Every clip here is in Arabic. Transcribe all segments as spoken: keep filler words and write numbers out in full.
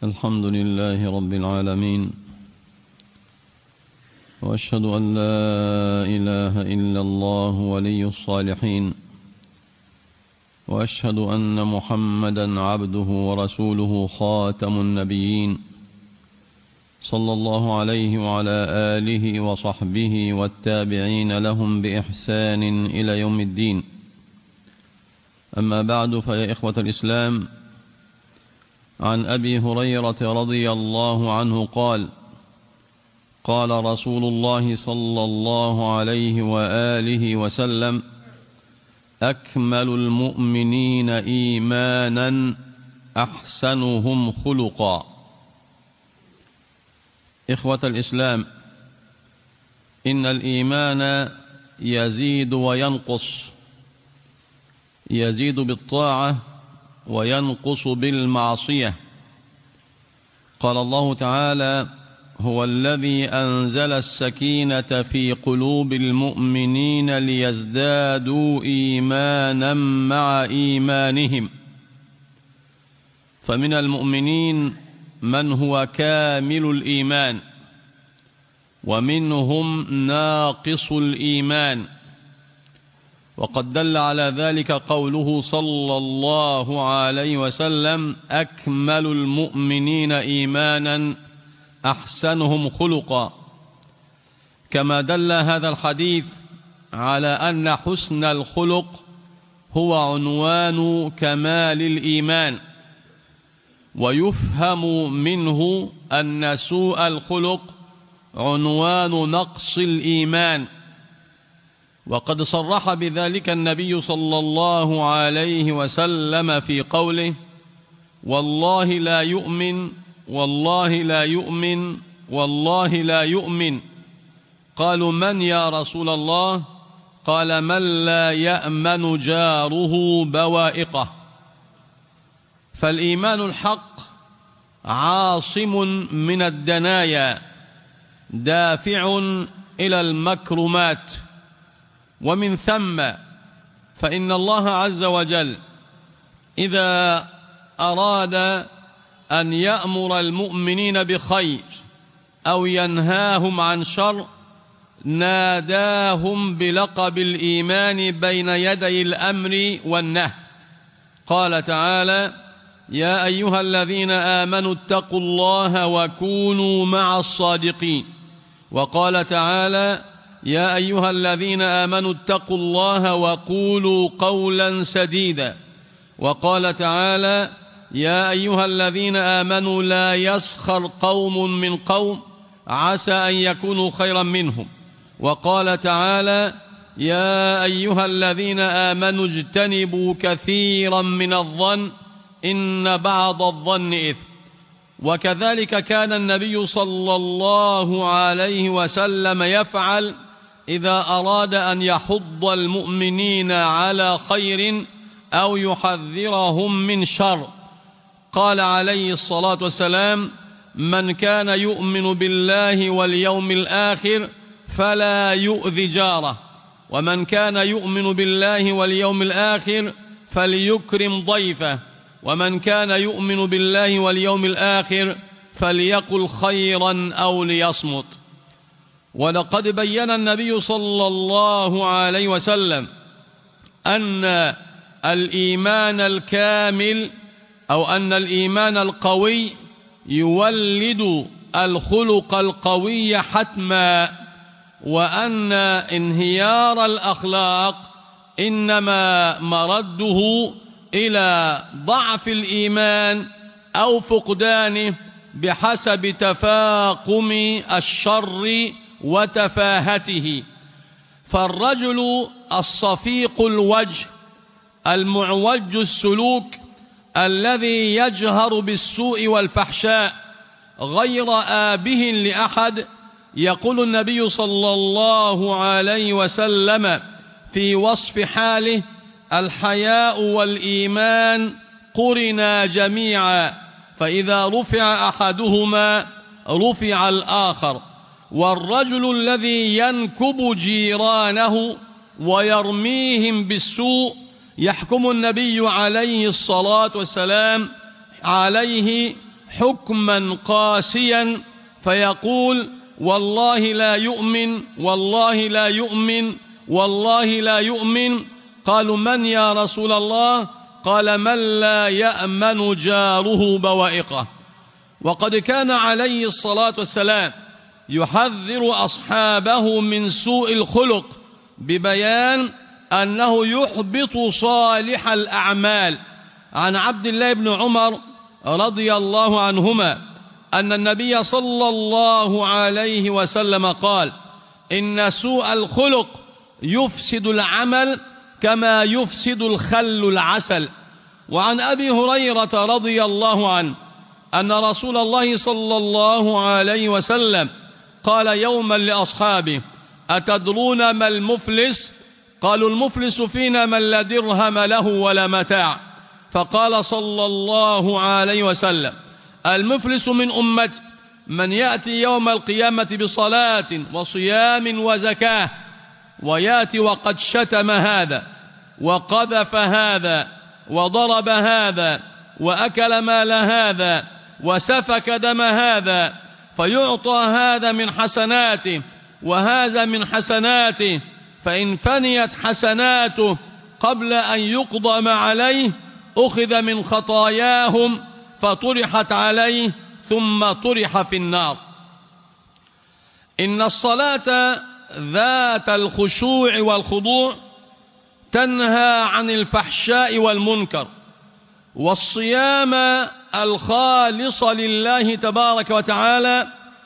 الحمد لله رب العالمين، وأشهد أن لا إله إلا الله ولي الصالحين، وأشهد أن محمدا عبده ورسوله خاتم النبيين، صلى الله عليه وعلى آله وصحبه والتابعين لهم بإحسان إلى يوم الدين. أما بعد، فيا إخوة الإسلام، عن أبي هريرة رضي الله عنه قال: قال رسول الله صلى الله عليه وآله وسلم: أكمل المؤمنين إيمانا أحسنهم خلقا. إخوة الإسلام، إن الإيمان يزيد وينقص، يزيد بالطاعة وينقص بالمعصية. قال الله تعالى: هو الذي أنزل السكينة في قلوب المؤمنين ليزدادوا إيمانا مع إيمانهم. فمن المؤمنين من هو كامل الإيمان، ومنهم ناقص الإيمان. وقد دل على ذلك قوله صلى الله عليه وسلم: أكمل المؤمنين إيمانا أحسنهم خلقا. كما دل هذا الحديث على أن حسن الخلق هو عنوان كمال الإيمان، ويفهم منه أن سوء الخلق عنوان نقص الإيمان. وقد صرح بذلك النبي صلى الله عليه وسلم في قوله: والله لا يؤمن والله لا يؤمن والله لا يؤمن. قالوا: من يا رسول الله؟ قال: من لا يأمن جاره بوائقه. فالإيمان الحق عاصم من الدنايا، دافع إلى المكرمات. ومن ثم فإن الله عز وجل إذا أراد أن يأمر المؤمنين بخير أو ينهاهم عن شر ناداهم بلقب الإيمان بين يدي الأمر والنهي. قال تعالى: يا أيها الذين آمنوا اتقوا الله وكونوا مع الصادقين. وقال تعالى: يا أيها الذين آمنوا اتقوا الله وقولوا قولا سديدا. وقال تعالى: يا أيها الذين آمنوا لا يسخر قوم من قوم عسى أن يكونوا خيرا منهم. وقال تعالى: يا أيها الذين آمنوا اجتنبوا كثيرا من الظن إن بعض الظن إثم. وكذلك كان النبي صلى الله عليه وسلم يفعل إذا أراد أن يحض المؤمنين على خير أو يحذرهم من شر. قال عليه الصلاة والسلام: من كان يؤمن بالله واليوم الآخر فلا يؤذي جاره، ومن كان يؤمن بالله واليوم الآخر فليكرم ضيفه، ومن كان يؤمن بالله واليوم الآخر فليقل خيرا أو ليصمت. ولقد بين النبي صلى الله عليه وسلم أن الإيمان الكامل أو أن الإيمان القوي يولد الخلق القوي حتما، وأن انهيار الأخلاق إنما مرده إلى ضعف الإيمان أو فقدانه بحسب تفاقم الشر وتفاهته. فالرجل الصفيق الوجه المعوج السلوك الذي يجهر بالسوء والفحشاء غير آبه لأحد، يقول النبي صلى الله عليه وسلم في وصف حاله: الحياء والإيمان قرنا جميعا، فإذا رفع أحدهما رفع الآخر. والرجل الذي ينكب جيرانه ويرميهم بالسوء يحكم النبي عليه الصلاة والسلام عليه حكما قاسيا فيقول والله لا يؤمن والله لا يؤمن والله لا يؤمن. قالوا من يا رسول الله؟ قال من لا يأمن جاره بوائقه. وقد كان عليه الصلاة والسلام يحذر أصحابه من سوء الخلق ببيان أنه يحبط صالح الأعمال. عن عبد الله بن عمر رضي الله عنهما أن النبي صلى الله عليه وسلم قال إن سوء الخلق يفسد العمل كما يفسد الخل العسل. وعن أبي هريرة رضي الله عنه أن رسول الله صلى الله عليه وسلم قال يوما لأصحابه أتدرون ما المفلس؟ قالوا المفلس فينا من لا درهم له ولا متاع. فقال صلى الله عليه وسلم المفلس من أمتي من يأتي يوم القيامة بصلاة وصيام وزكاة ويأتي وقد شتم هذا وقذف هذا وضرب هذا وأكل مال هذا وسفك دم هذا، فيعطى هذا من حسناته وهذا من حسناته، فإن فنيت حسناته قبل أن يقضى ما عليه أخذ من خطاياهم فطرحت عليه ثم طرح في النار. إن الصلاة ذات الخشوع والخضوع تنهى عن الفحشاء والمنكر، والصيام الخالص لله تبارك وتعالى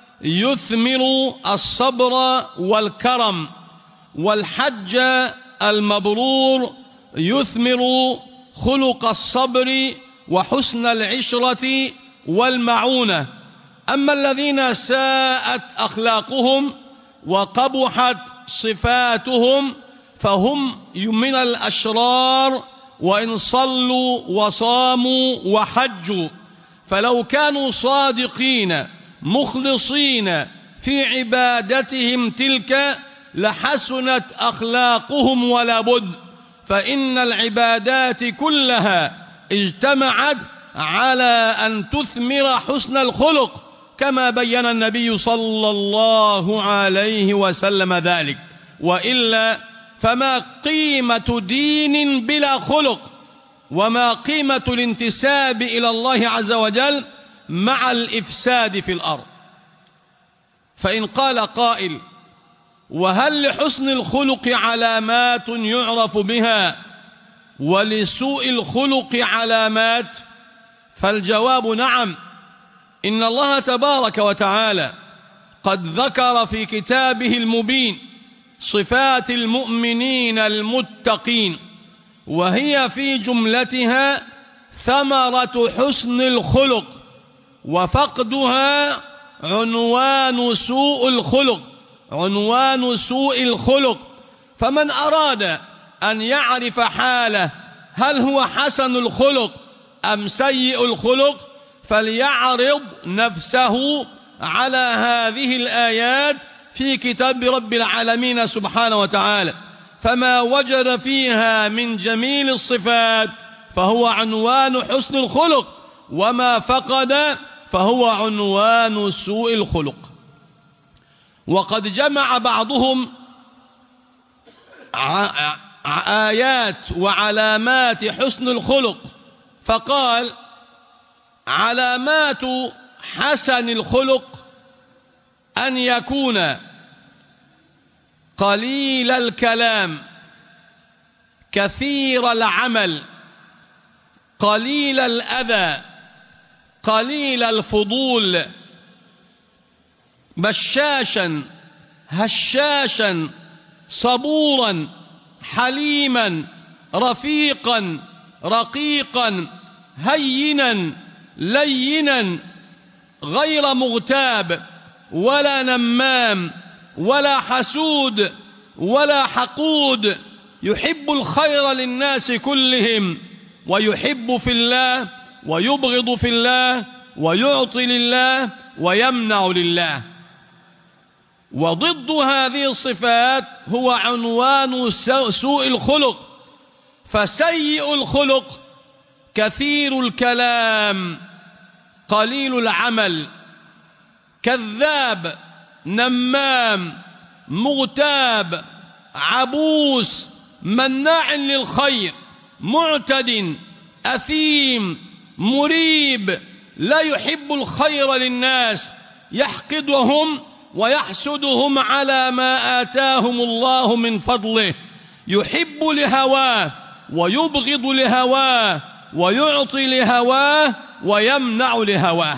يثمر الصبر والكرم، والحج المبرور يثمر خلق الصبر وحسن العشرة والمعونة. أما الذين ساءت أخلاقهم وقبحت صفاتهم فهم من الأشرار وإن صلوا وصاموا وحجوا، فلو كانوا صادقين مخلصين في عبادتهم تلك لحسنت أخلاقهم ولا بد، فإن العبادات كلها اجتمعت على أن تثمر حسن الخلق كما بين النبي صلى الله عليه وسلم ذلك، وإلا فما قيمة دين بلا خلق، وما قيمة الانتساب إلى الله عز وجل مع الإفساد في الأرض. فإن قال قائل وهل لحسن الخلق علامات يعرف بها ولسوء الخلق علامات؟ فالجواب نعم. إن الله تبارك وتعالى قد ذكر في كتابه المبين صفات المؤمنين المتقين، وهي في جملتها ثمرة حسن الخلق، وفقدها عنوان سوء الخلق عنوان سوء الخلق. فمن أراد أن يعرف حاله هل هو حسن الخلق أم سيء الخلق فليعرض نفسه على هذه الآيات في كتاب رب العالمين سبحانه وتعالى، فما وجد فيها من جميل الصفات فهو عنوان حسن الخلق، وما فقد فهو عنوان سوء الخلق. وقد جمع بعضهم آيات وعلامات حسن الخلق فقال علامات حسن الخلق أن يكون قليل الكلام كثير العمل قليل الأذى قليل الفضول، بشاشا هشاشا صبورا حليما رفيقا رقيقا هينا لينا، غير مغتاب ولا نمام ولا حسود ولا حقود، يحب الخير للناس كلهم، ويحب في الله ويبغض في الله، ويعطي لله ويمنع لله. وضد هذه الصفات هو عنوان سوء الخلق، فسيء الخلق كثير الكلام قليل العمل، كذاب، نمام، مغتاب، عبوس، مناع للخير، معتد، أثيم، مريب، لا يحب الخير للناس، يحقدهم ويحسدهم على ما آتاهم الله من فضله، يحب لهواه ويبغض لهواه، ويعطي لهواه ويمنع لهواه.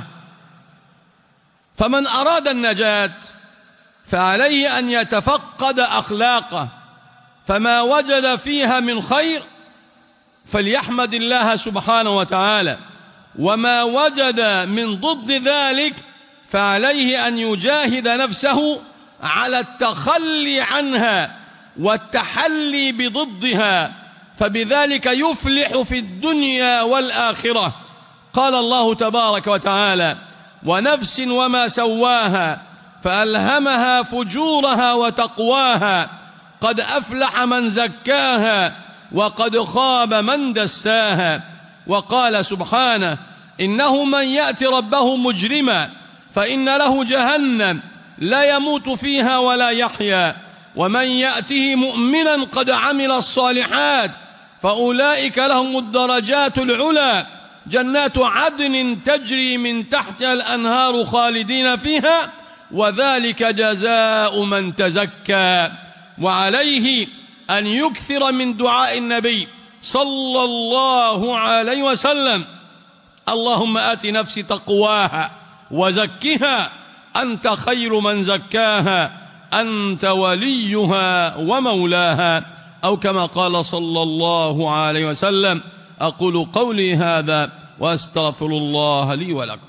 فمن أراد النجاة فعليه أن يتفقد أخلاقه، فما وجد فيها من خير فليحمد الله سبحانه وتعالى، وما وجد من ضد ذلك فعليه أن يجاهد نفسه على التخلي عنها والتحلي بضدها، فبذلك يفلح في الدنيا والآخرة. قال الله تبارك وتعالى: ونفس وما سواها فألهمها فجورها وتقواها، قد أفلح من زكاها وقد خاب من دساها. وقال سبحانه: إنه من يأت ربه مجرما فإن له جهنم لا يموت فيها ولا يحيا، ومن يأته مؤمنا قد عمل الصالحات فأولئك لهم الدرجات العلى، جنات عدن تجري من تحتها الأنهار خالدين فيها، وذلك جزاء من تزكى. وعليه أن يكثر من دعاء النبي صلى الله عليه وسلم: اللهم آت نفسي تقواها وزكها أنت خير من زكاها أنت وليها ومولاها، أو كما قال صلى الله عليه وسلم. أقول قولي هذا وأستغفر الله لي ولكم.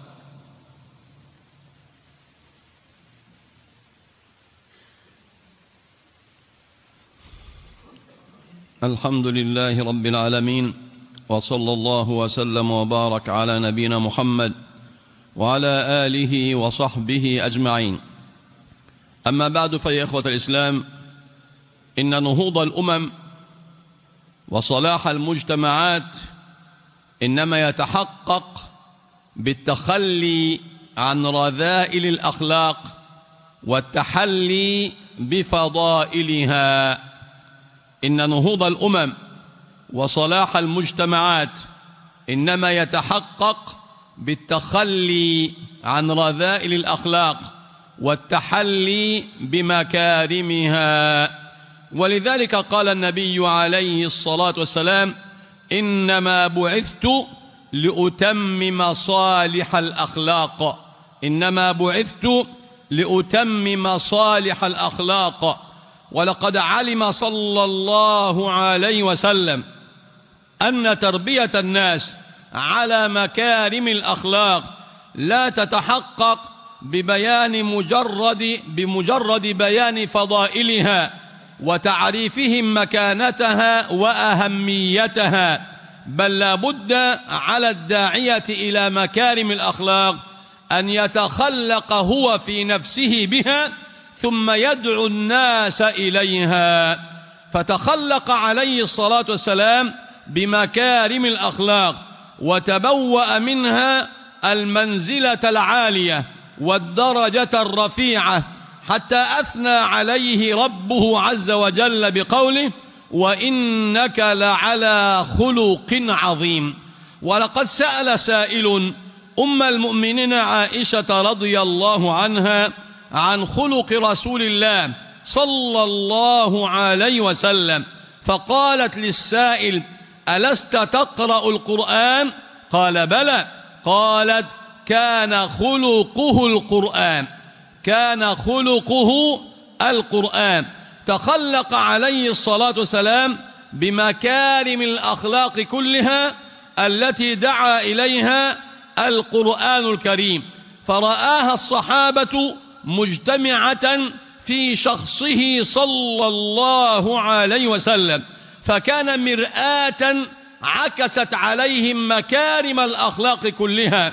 الحمد لله رب العالمين، وصلى الله وسلم وبارك على نبينا محمد وعلى آله وصحبه أجمعين. أما بعد، فيا إخوة الإسلام، إن نهوض الأمم وصلاح المجتمعات إنما يتحقق بالتخلي عن رذائل الأخلاق والتحلي بفضائلها. إن نهوض الأمم وصلاح المجتمعات إنما يتحقق بالتخلي عن رذائل الأخلاق والتحلي بمكارمها. ولذلك قال النبي عليه الصلاة والسلام: إنما بعثت لأتمم صالح الأخلاق. إنما بعثت لأتمم صالح الأخلاق. ولقد علم صلى الله عليه وسلم أن تربية الناس على مكارم الأخلاق لا تتحقق ببيان مجرد بمجرد بيان فضائلها وتعريفهم مكانتها وأهميتها، بل لا بد على الداعية إلى مكارم الأخلاق أن يتخلق هو في نفسه بها ثم يدعو الناس إليها. فتخلق عليه الصلاة والسلام بمكارم الأخلاق وتبوأ منها المنزلة العالية والدرجة الرفيعة، حتى أثنى عليه ربه عز وجل بقوله: وإنك لعلى خلق عظيم. ولقد سأل سائل أم المؤمنين عائشة رضي الله عنها عن خلق رسول الله صلى الله عليه وسلم، فقالت للسائل: ألست تقرأ القرآن؟ قال: بلى. قالت: كان خلقه القرآن. كان خلقه القرآن. تخلق عليه الصلاة والسلام بمكارم الأخلاق كلها التي دعا إليها القرآن الكريم، فرآها الصحابة مجتمعة في شخصه صلى الله عليه وسلم، فكان مرآة عكست عليهم مكارم الأخلاق كلها.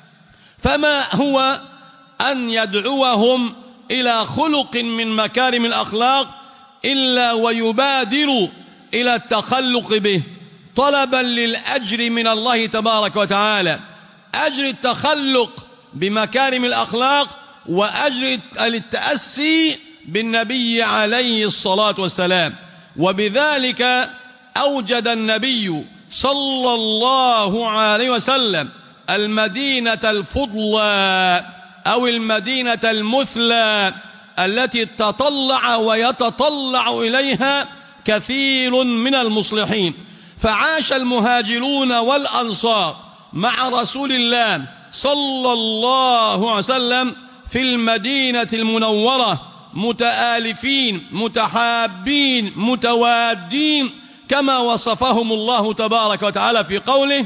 فما هو أن يدعوهم إلى خلق من مكارم الأخلاق إلا ويبادر إلى التخلق به طلبا للأجر من الله تبارك وتعالى. أجر التخلق بمكارم الأخلاق وأجر التأسي بالنبي عليه الصلاة والسلام. وبذلك أوجد النبي صلى الله عليه وسلم المدينة الفضلى أو المدينة المثلى التي تطلع ويتطلع إليها كثير من المصلحين. فعاش المهاجرون والأنصار مع رسول الله صلى الله عليه وسلم في المدينة المنورة متآلفين متحابين متوادين كما وصفهم الله تبارك وتعالى في قوله: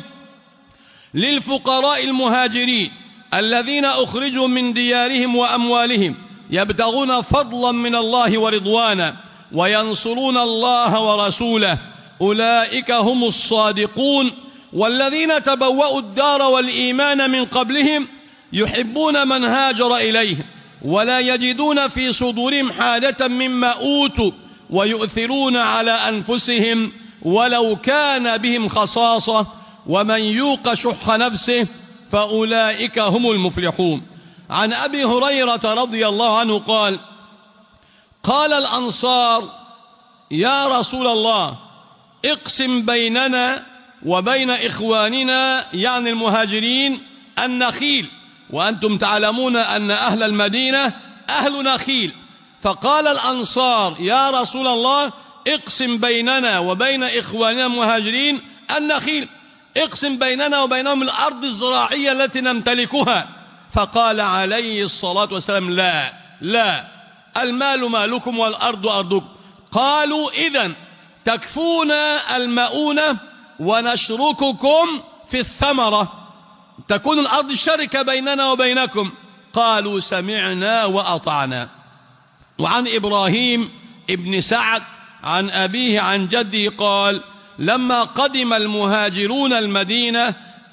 للفقراء المهاجرين الذين أخرجوا من ديارهم وأموالهم يبتغون فضلا من الله ورضوانا وينصرون الله ورسوله أولئك هم الصادقون والذين تبوأوا الدار والإيمان من قبلهم يحبون من هاجر إليهم ولا يجدون في صدورهم حاجة مما أوتوا ويؤثرون على أنفسهم ولو كان بهم خصاصة ومن يوق شح نفسه فأولئك هم المفلحون. عن أبي هريرة رضي الله عنه قال: قال الأنصار: يا رسول الله اقسم بيننا وبين إخواننا يعني المهاجرين النخيل، وأنتم تعلمون أن أهل المدينة أهل نخيل. فقال الأنصار: يا رسول الله اقسم بيننا وبين إخواننا المهاجرين النخيل، اقسم بيننا وبينهم الأرض الزراعية التي نمتلكها. فقال عليه الصلاة والسلام: لا لا، المال مالكم والأرض أرضكم. قالوا: إذن تكفونا المؤونة ونشرككم في الثمرة، تكون الأرض الشركة بيننا وبينكم. قالوا: سمعنا وأطعنا. وعن إبراهيم ابن سعد عن أبيه عن جده قال: لما قدم المهاجرون المدينة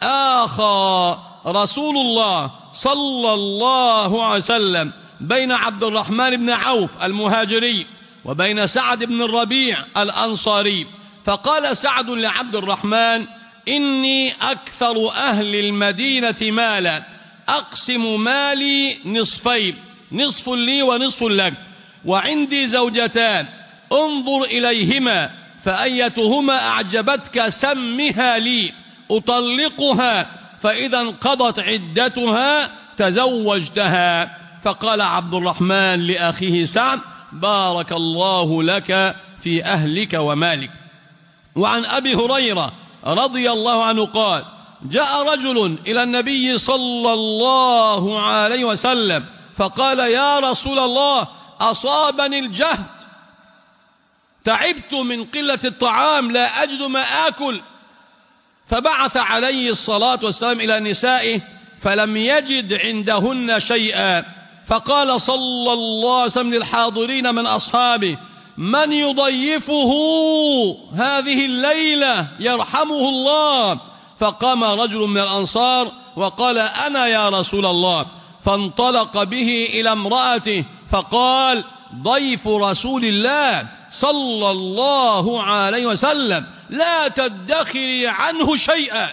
آخى رسول الله صلى الله عليه وسلم بين عبد الرحمن بن عوف المهاجري وبين سعد بن الربيع الأنصاري. فقال سعد لعبد الرحمن: إني أكثر أهل المدينة مالا، أقسم مالي نصفين، نصف لي ونصف لك، وعندي زوجتان انظر إليهما فأيتهما أعجبتك سمها لي أطلقها، فإذا انقضت عدتها تزوجتها. فقال عبد الرحمن لأخيه سعد: بارك الله لك في أهلك ومالك. وعن أبي هريرة رضي الله عنه قال: جاء رجل إلى النبي صلى الله عليه وسلم فقال: يا رسول الله أصابني الجهد، تعبت من قلة الطعام لا أجد ما آكل. فبعث عليه الصلاة والسلام إلى نسائه فلم يجد عندهن شيئا. فقال صلى الله عليه وسلم للحاضرين من أصحابه: من يضيفه هذه الليلة يرحمه الله. فقام رجل من الأنصار وقال: أنا يا رسول الله. فانطلق به إلى امرأته فقال: ضيف رسول الله صلى الله عليه وسلم لا تدخري عنه شيئا،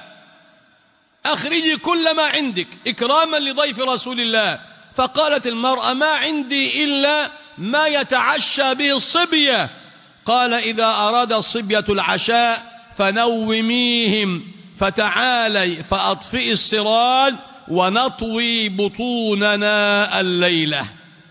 أخرجي كل ما عندك إكراما لضيف رسول الله. فقالت المرأة: ما عندي إلا ما يتعشى به الصبية. قال: إذا أراد الصبية العشاء فنوميهم، فتعالي فأطفئي السراج ونطوي بطوننا الليلة.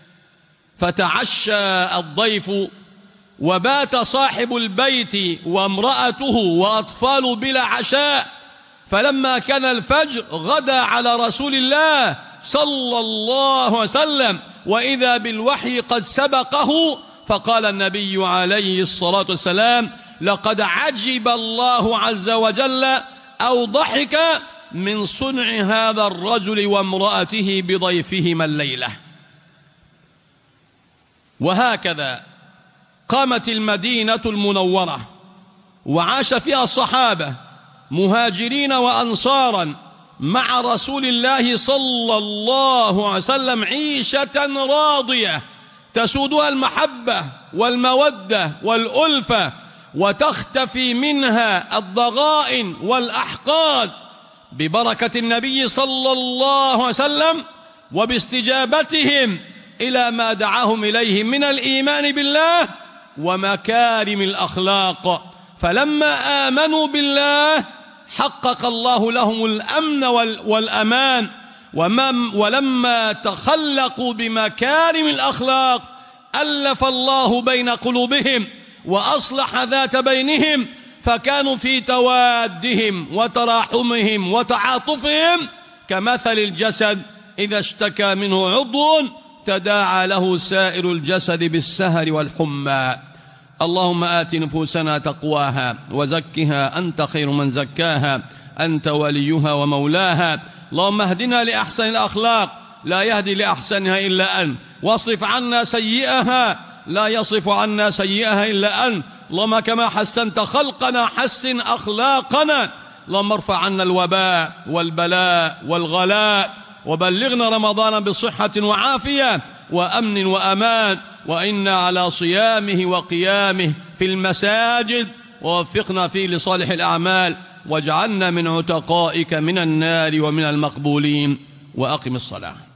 فتعشى الضيف وبات صاحب البيت وامرأته وأطفال بلا عشاء. فلما كان الفجر غدا على رسول الله صلى الله عليه وسلم وإذا بالوحي قد سبقه. فقال النبي عليه الصلاة والسلام: لقد عجب الله عز وجل أو ضحك من صنع هذا الرجل وامرأته بضيفهما الليلة. وهكذا قامت المدينة المنورة وعاش فيها الصحابة مهاجرين وأنصارا مع رسول الله صلى الله عليه وسلم عيشة راضية تسودها المحبة والمودة والألفة، وتختفي منها الضغائن والأحقاد. ببركة النبي صلى الله عليه وسلم وباستجابتهم إلى ما دعاهم إليه من الإيمان بالله ومكارم الأخلاق. فلما آمنوا بالله حقق الله لهم الأمن والأمان، ولما تخلقوا بمكارم الأخلاق ألف الله بين قلوبهم وأصلح ذات بينهم، فكانوا في توادهم وتراحمهم وتعاطفهم كمثل الجسد إذا اشتكى منه عضو تداعى له سائر الجسد بالسهر والحمى. اللهم آت نفوسنا تقواها وزكها أنت خير من زكاها، أنت وليها ومولاها. اللهم اهدنا لأحسن الأخلاق لا يهدي لأحسنها إلا أنت، واصرف عنا سيئها لا يصرف عنا سيئها إلا أنت. اللهم كما حسنت خلقنا حسن أخلاقنا. اللهم ارفع عنا الوباء والبلاء والغلاء، وبلغنا رمضان بصحة وعافية وأمن وأمان، وإنا على صيامه وقيامه في المساجد، ووفقنا فيه لصالح الأعمال، واجعلنا من عتقائك من النار ومن المقبولين. وأقم الصلاة.